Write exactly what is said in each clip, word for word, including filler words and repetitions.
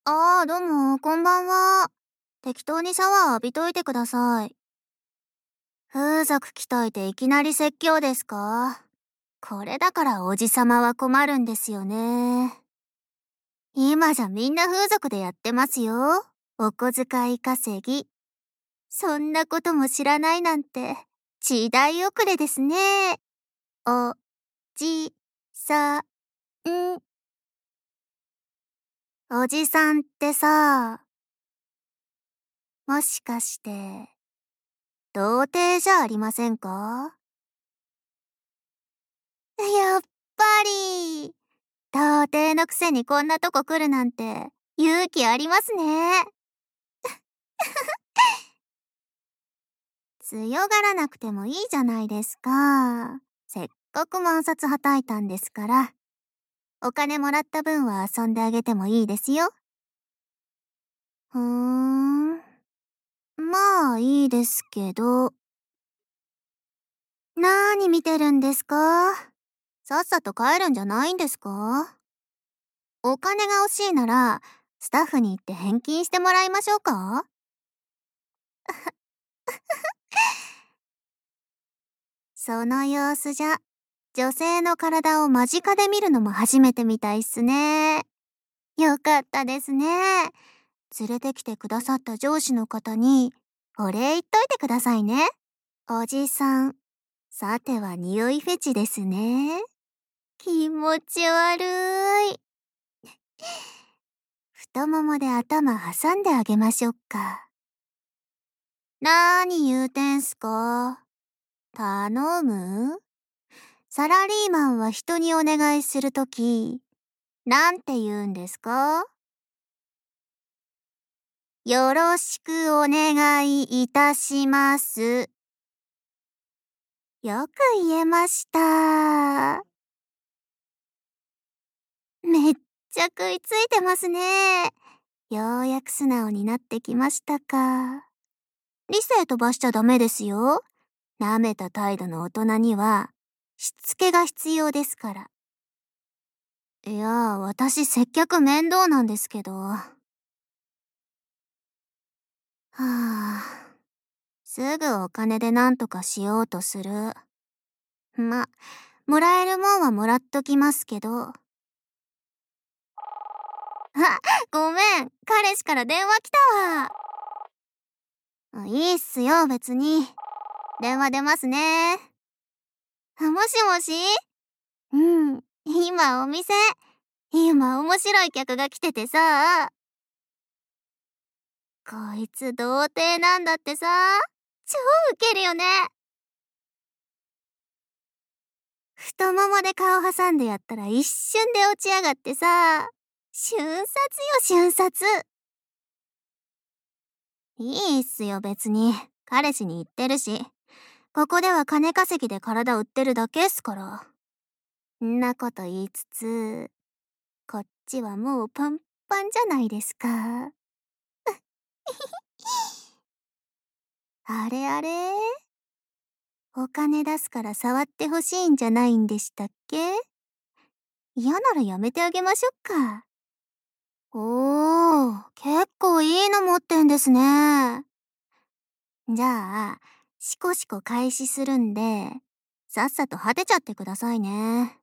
ああ、どうも、こんばんは。適当にシャワー浴びといてください。風俗鍛えていきなり説教ですか？これだからおじさまは困るんですよね。今じゃみんな風俗でやってますよ。お小遣い稼ぎ。そんなことも知らないなんて、時代遅れですね。お、じ、さ、ん。おじさんってさ、もしかして、童貞じゃありませんか？やっぱり、童貞のくせにこんなとこ来るなんて勇気ありますね。強がらなくてもいいじゃないですか。せっかく万札はたいたんですから、お金もらった分は遊んであげてもいいですよ。ふーん。まあいいですけど。なーに見てるんですか？さっさと帰るんじゃないんですか？お金が欲しいなら、スタッフに言って返金してもらいましょうか？その様子じゃ、女性の体を間近で見るのも初めてみたいっすね。よかったですね。連れてきてくださった上司の方に、お礼言っといてくださいね。おじさん、さては匂いフェチですね。気持ち悪い。太ももで頭挟んであげましょうか。なーに言うてんすか？頼む？サラリーマンは人にお願いするとき、なんて言うんですか？よろしくお願いいたします。よく言えました。めっちゃ食いついてますね。ようやく素直になってきましたか。理性飛ばしちゃダメですよ。舐めた態度の大人には、しつけが必要ですから。いやー、私接客面倒なんですけど。はあ、すぐお金でなんとかしようとする。ま、もらえるもんはもらっときますけど。あ、ごめん、彼氏から電話来たわ。いいっすよ、別に。電話出ますね。もしもし？うん、今お店。今面白い客が来ててさ。こいつ童貞なんだってさ。超ウケるよね。太ももで顔挟んでやったら一瞬で落ち上がってさ。瞬殺よ、瞬殺。いいっすよ、別に。彼氏に言ってるし。ここでは金稼ぎで体売ってるだけっすから。んなこと言いつつ、こっちはもうパンパンじゃないですか。あれあれ？お金出すから触ってほしいんじゃないんでしたっけ？嫌ならやめてあげましょっか。おー、結構いいの持ってんですね。じゃあ、シコシコ開始するんで、さっさと果てちゃってくださいね。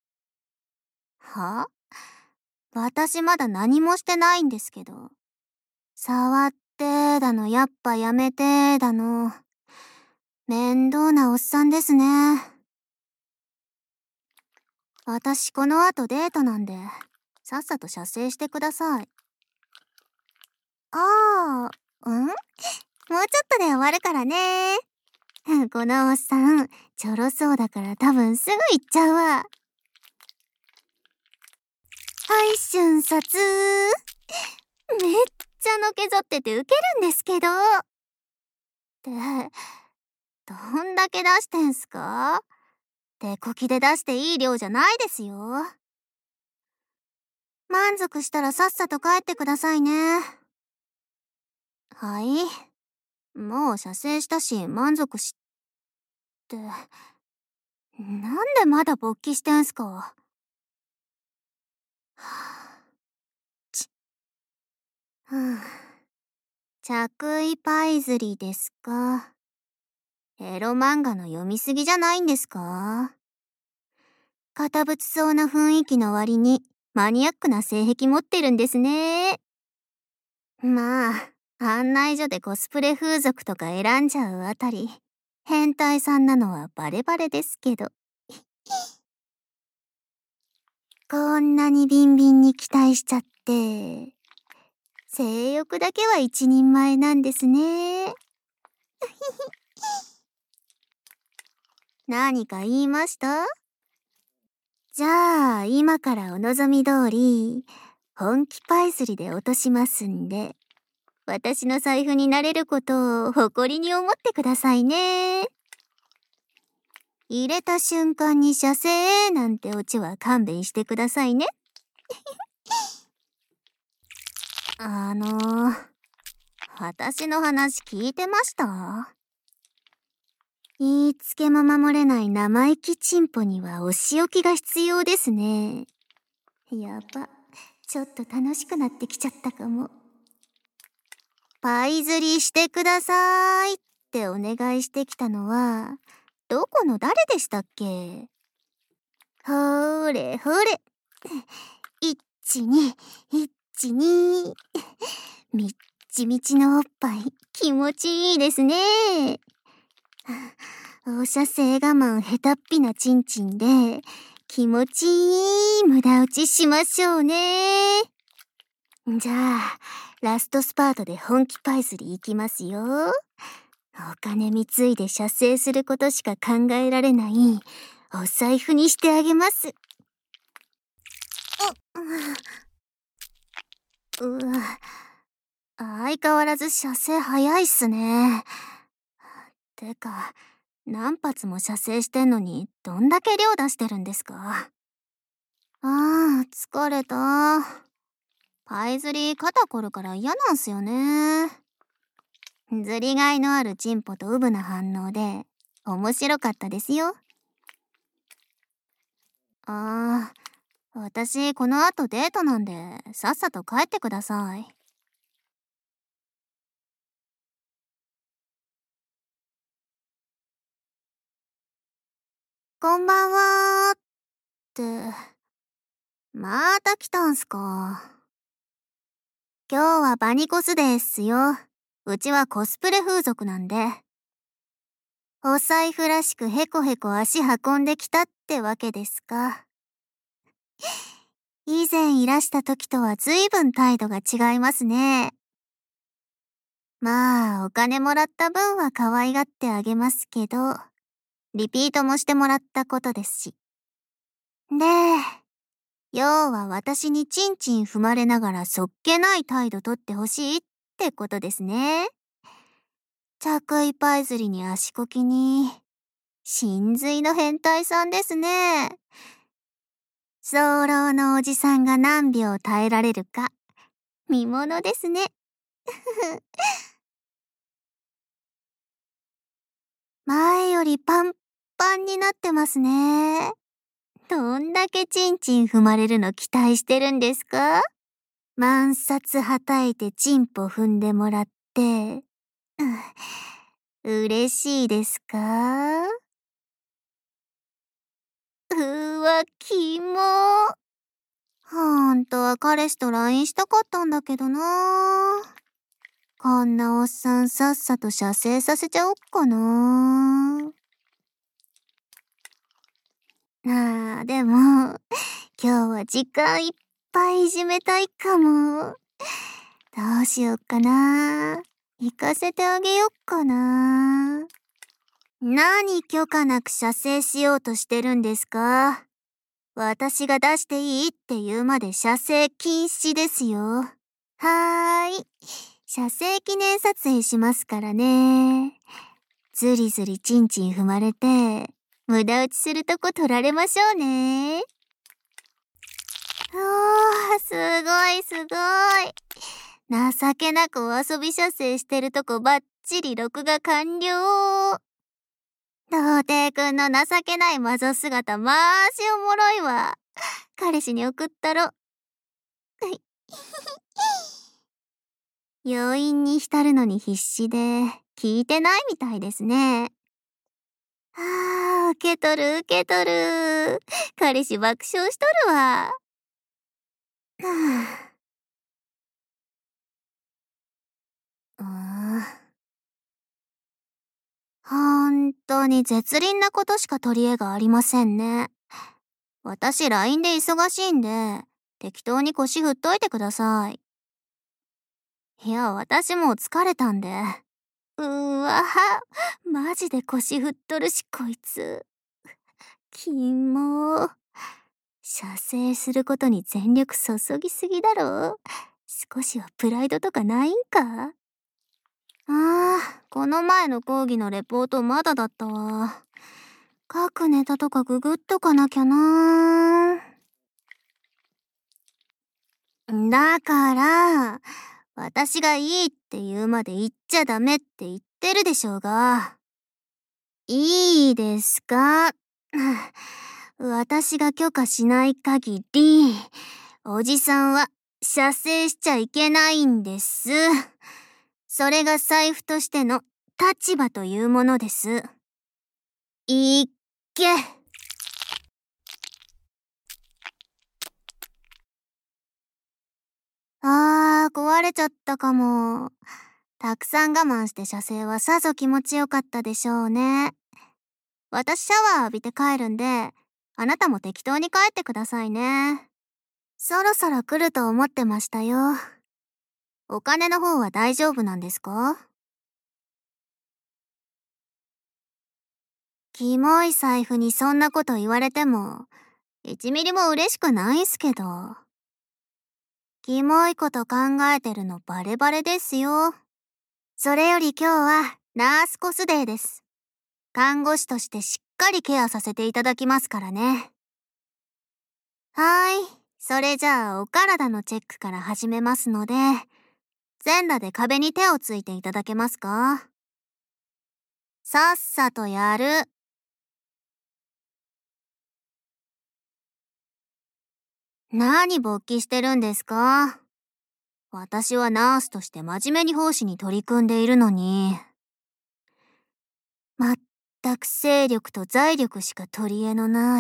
は？私まだ何もしてないんですけど。触ってだの、やっぱやめてだの。面倒なおっさんですね。私この後デートなんで、さっさと射精してください。ああ、ん？もうちょっとで終わるからね。このおっさん、ちょろそうだから多分すぐ行っちゃうわ。はい、瞬殺。めっちゃのけぞっててウケるんですけど。って、どんだけ出してんすか？手こきで出していい量じゃないですよ。満足したらさっさと帰ってくださいね。はい。もう射精したし満足し、って、なんでまだ勃起してんすか？はあふぅ。着衣パイズリですか。エロ漫画の読みすぎじゃないんですか？堅物そうな雰囲気の割にマニアックな性癖持ってるんですね。まあ、案内所でコスプレ風俗とか選んじゃうあたり、変態さんなのはバレバレですけど。こんなにビンビンに期待しちゃって、性欲だけは一人前なんですね。何か言いました？じゃあ、今からお望み通り、本気パイスリで落としますんで、私の財布になれることを誇りに思ってくださいね。入れた瞬間に射精なんてオチは勘弁してくださいね。あのー、私の話聞いてました？言いつけも守れない生意気チンポにはお仕置きが必要ですね。やば、ちょっと楽しくなってきちゃったかも。パイ釣りしてくださいってお願いしてきたのは、どこの誰でしたっけ？ほーれほれ。いっちに、いっちに。みっちみちのおっぱい、気持ちいいですね。放射性我慢下手っぴなチンチンで、気持ちいい無駄打ちしましょうね。じゃあ、ラストスパートで本気パイスリ行きますよ。お金貢いで射精することしか考えられない、お財布にしてあげます。う、うわ、相変わらず射精早いっすね。てか、何発も射精してんのに、どんだけ量出してるんですか？ああ、疲れた。パイ釣り肩こるから嫌なんすよね。ずりがいのあるチンポとウブな反応で、面白かったですよ。ああ、私この後デートなんで、さっさと帰ってください。こんばんはーって、また来たんすか。今日はバニコスですよ。うちはコスプレ風俗なんで。お財布らしくヘコヘコ足運んできたってわけですか。以前いらした時とは随分態度が違いますね。まあ、お金もらった分は可愛がってあげますけど、リピートもしてもらったことですし。で、要は私にチンチン踏まれながらそっけない態度とってほしいってことですね。着衣パイ釣りに足こきに、真髄の変態さんですね。早漏のおじさんが何秒耐えられるか、見ものですね。前よりパンパンになってますね。どんだけチンチン踏まれるの期待してるんですか？万札はたいてチンポ踏んでもらって、うん、嬉しいですか？うわ、キモ。ほんとは彼氏と ライン したかったんだけどな。こんなおっさんさっさと射精させちゃおっかな。あー、でも、今日は時間いっぱいいじめたいかも。どうしよっかな。行かせてあげよっかな。何許可なく射精しようとしてるんですか？私が出していいって言うまで射精禁止ですよ。はーい。射精記念撮影しますからね。ずりずりチンチン踏まれて、無駄打ちするとこ取られましょうね。おー、すごいすごい。情けなくお遊び射精してるとこばっちり録画完了。童貞くんの情けないマゾ姿まーしおもろいわ。彼氏に送ったろ。 余韻に浸るのに必死で、聞いてないみたいですね。ああ、受け取る受け取る。彼氏爆笑しとるわ。はあ、うーん。ほんとに絶倫なことしか取り柄がありませんね。私 ライン で忙しいんで、適当に腰振っといてください。いや、私もう疲れたんで。うーわ、マジで腰振っとるし、こいつ。キモー。射精することに全力注ぎすぎだろ。少しはプライドとかないんか？ああ、この前の講義のレポートまだだったわ。書くネタとかググっとかなきゃな。だから、私がいいって言うまで言っちゃダメって言ってるでしょうが。いいですか？私が許可しない限り、おじさんは射精しちゃいけないんです。それが財布としての立場というものです。いっけ。あー、壊れちゃったかも。たくさん我慢して射精はさぞ気持ちよかったでしょうね。私シャワー浴びて帰るんで、あなたも適当に帰ってくださいね。そろそろ来ると思ってましたよ。お金の方は大丈夫なんですか？キモい財布にそんなこと言われても、いちミリも嬉しくないっすけど。キモいこと考えてるのバレバレですよ。それより今日はナースコスデーです。看護師としてしっかりケアさせていただきますからね。はーい。それじゃあお体のチェックから始めますので、全裸で壁に手をついていただけますか？さっさとやる。何勃起してるんですか？私はナースとして真面目に奉仕に取り組んでいるのに。まったく精力と財力しか取り柄のない。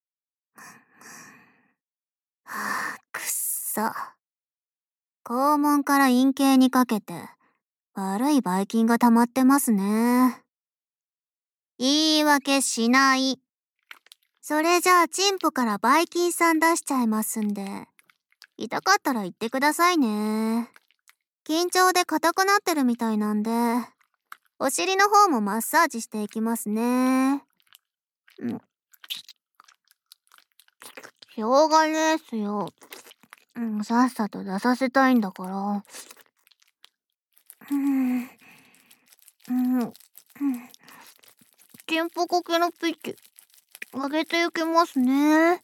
はあ、くっそ。肛門から陰茎にかけて、悪いばい菌が溜まってますね。言い訳しない。それじゃあチンポからばい菌さん出しちゃいますんで、痛かったら言ってくださいね。緊張で硬くなってるみたいなんで、お尻の方もマッサージしていきますね。うん。しょうがねえっすよ。うん、さっさと出させたいんだから。うん。うん。うん。チンポコケのピッチ、上げていきますね。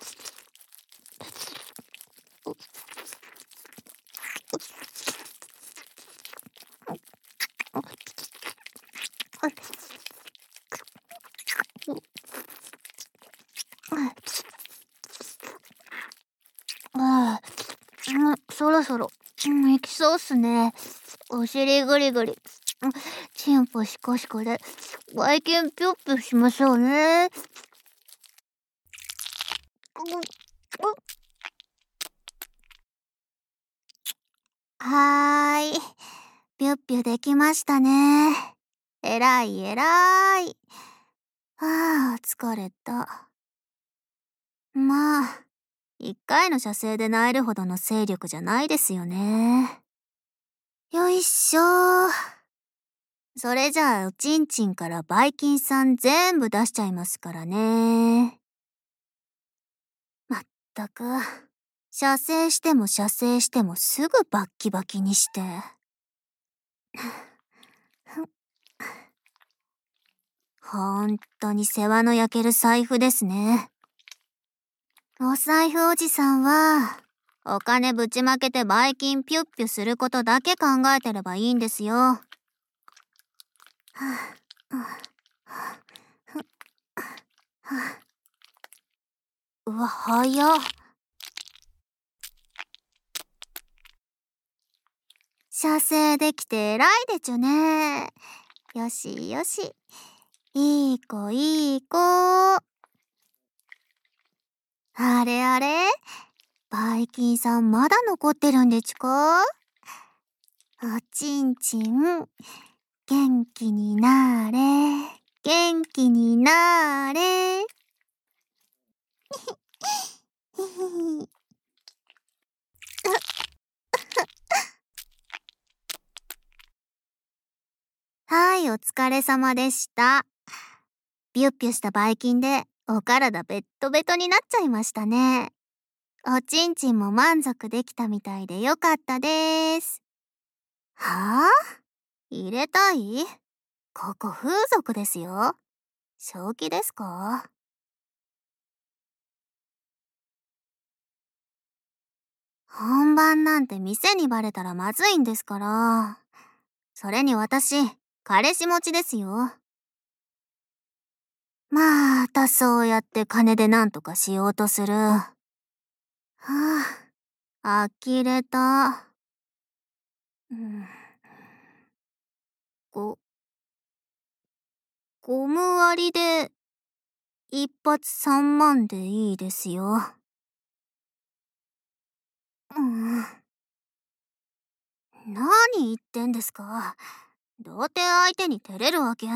ああ、うん、そろそろ、うん、行きそうっすね。お尻ぐりぐり、うん、チンポシコシコで、ばい菌ピュッピュしましょうね。はーい。ピュッピュできましたね。えらいえらい。はあ、疲れた。まあ、一回の射精で萎えるほどの勢力じゃないですよね。よいしょー。それじゃあ、おちんちんからばい菌さん全部出しちゃいますからね。まったく、射精しても射精してもすぐバッキバキにして。ほんとに世話の焼ける財布ですね。お財布おじさんは、お金ぶちまけてばい菌ピュッピュすることだけ考えてればいいんですよ。うわ、早っ。 射精できて偉いでちゅね。よしよし。いい子いい子。あれあれ、バイキンさんまだ残ってるんでちゅか？おちんちん、元気になれ、元気になれ。はい、お疲れ様でした。ピュッピュしたバイキンでお体ベットベトになっちゃいましたね。おちんちんも満足できたみたいでよかったです。はぁ？入れたい？ここ風俗ですよ。正気ですか？本番なんて店にバレたらまずいんですから。それに私、彼氏持ちですよ。またそうやって金でなんとかしようとする。はあ、呆れた。うん、ご、ゴム割りで一発三万でいいですよ。うん、何言ってんですか。童貞相手に照れるわけ。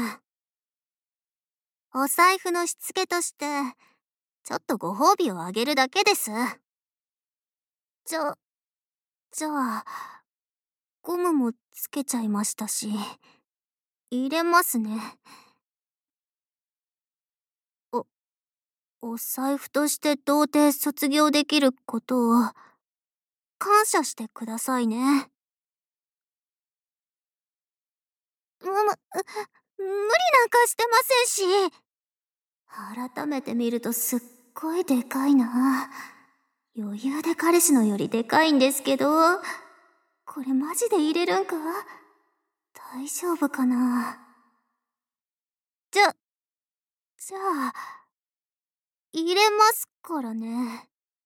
お財布のしつけとして、ちょっとご褒美をあげるだけです。じゃ、じゃあ、ゴムもつけちゃいましたし、入れますね。お、お財布として童貞卒業できることを、感謝してくださいね。む、む、無理なんかしてませんし。改めて見るとすっごいでかいな。余裕で彼氏のよりでかいんですけど、これマジで入れるんか？大丈夫かな？じゃ、じゃあ、入れますからね。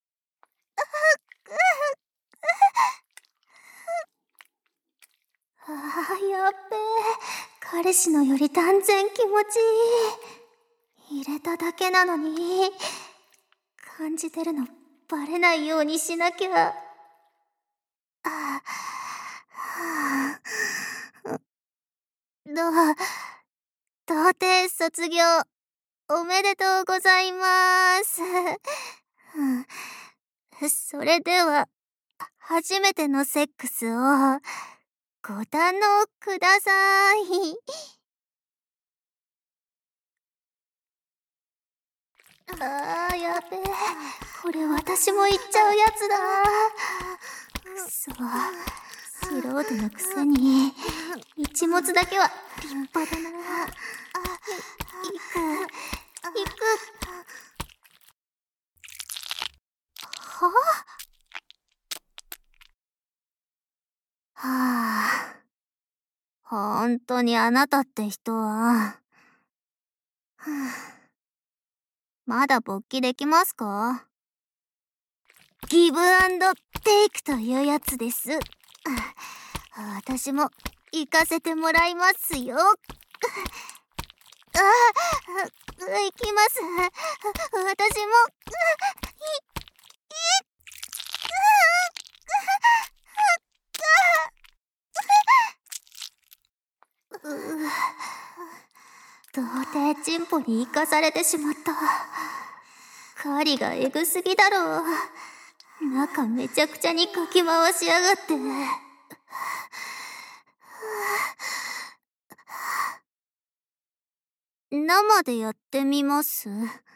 ああ、やっべえ。彼氏のより断然気持ちいい。入れただけなのに、感じてるのバレないようにしなきゃ。ああ、ど、童貞卒業、おめでとうございます。それでは、初めてのセックスを、ご堪能ください。ああ、やべえ。これ私も言っちゃうやつだ。くそ。素人のくせに、一物だけは立派だな。い、いく、いく。はあ、はあ。ほんとにあなたって人は、はあ、まだ勃起できますか？ギブアンドテイクというやつです。私も行かせてもらいますよ。あ、行きます。私も。童貞チンポに行かされてしまった。狩りがエグすぎだろう。中めちゃくちゃにかき回しやがって。生でやってみます？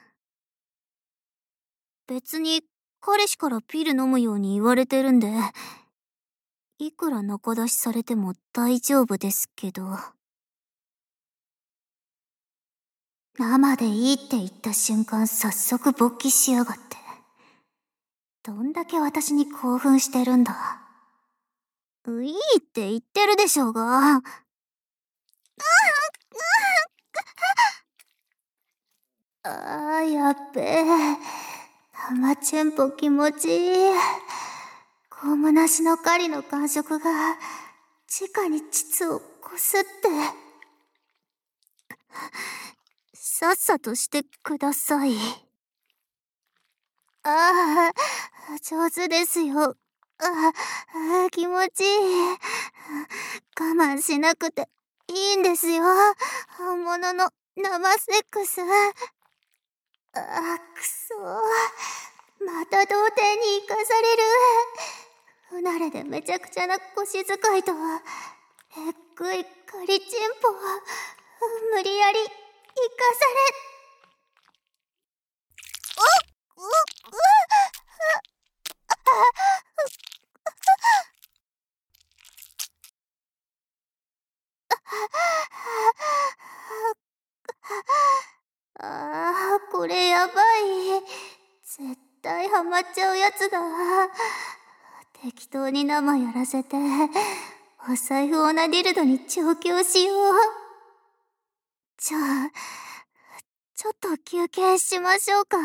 別に彼氏からピル飲むように言われてるんで、いくら仲出しされても大丈夫ですけど。生でいいって言った瞬間早速勃起しやがって。どんだけ私に興奮してるんだ。いいって言ってるでしょうが。ああ、やっべえ。生チェンポ気持ちいい。ゴムなしの狩りの感触が直に膣をこすって。さっさとしてください。ああ、上手ですよ。ああ、気持ちいい。我慢しなくていいんですよ。本物の生セックス。ああ、くそー。また童貞に生かされる。不慣れでめちゃくちゃな腰使いとは、えっぐい仮チンポは、無理やり生かされ。う、う、う、ああ、これやばい。絶対ハマっちゃうやつだ。適当に生やらせて、お財布オナディルドに調教しよう。じゃあ、ちょっと休憩しましょうか。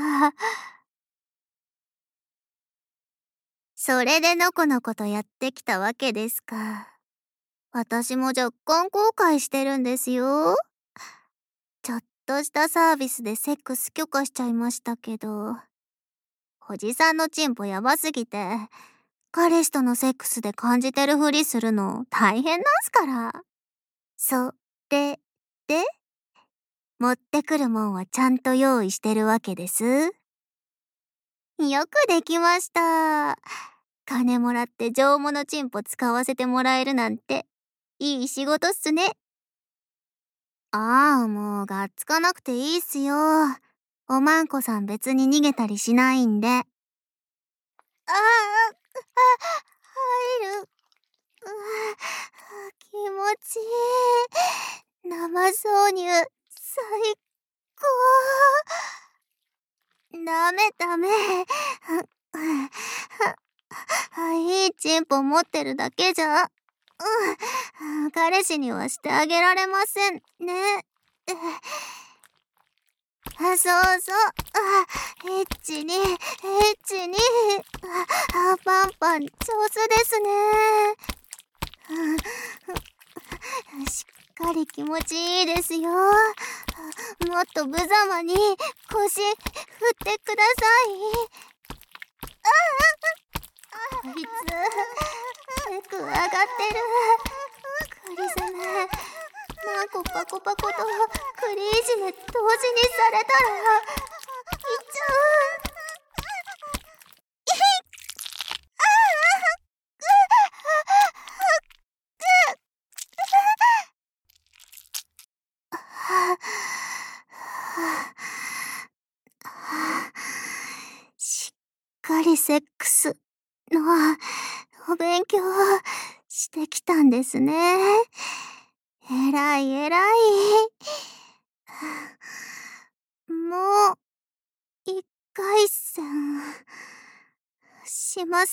それでのこのことやってきたわけですか。私も若干後悔してるんですよ。ちょっとしたサービスでセックス許可しちゃいましたけど、おじさんのチンポやばすぎて、彼氏とのセックスで感じてるふりするの大変なんすから。それで、持ってくるもんはちゃんと用意してるわけです。よくできました。金もらって上物チンポ使わせてもらえるなんて、いい仕事っすね。ああ、もうがっつかなくていいっすよ。おまんこさん別に逃げたりしないんで。ああ、あ、入る。うわ、気持ちいい。生挿入、最高。ダメダメ。いいチンポ持ってるだけじゃ、うん、彼氏にはしてあげられませんね。あ、そうそう。あ、エッチに、エッチに。あ、パンパン、上手ですね。しっかり気持ちいいですよ。もっと無様に腰振ってください。あいつ、テク上がってる。クリスメ、マンコパコパコとクリいじめ同時にされたら、いっちゃう。しっかりセックスのお勉強してきたんですね。えらいえらい。もう一回戦します。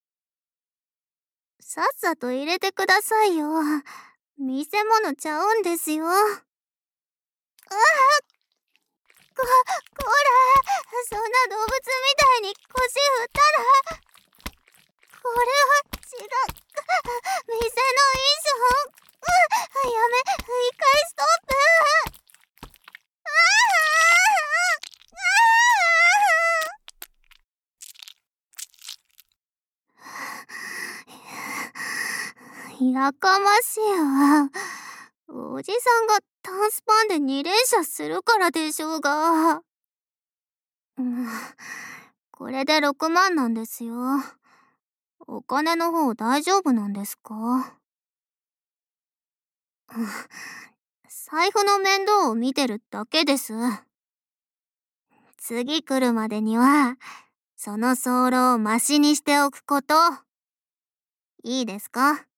さっさと入れてくださいよ。見せ物ちゃうんですよ。うわっ、こ、こら、そんな動物みたいに腰振ったら、これは違う。店の衣装。う、やめ、一回ストップ。ああ、やかましいわ。おじさんがタンスパンでに連射するからでしょうが。うん、これでろくまんなんですよ。お金の方大丈夫なんですか？財布の面倒を見てるだけです。次来るまでには、その候をマシにしておくこと。いいですか？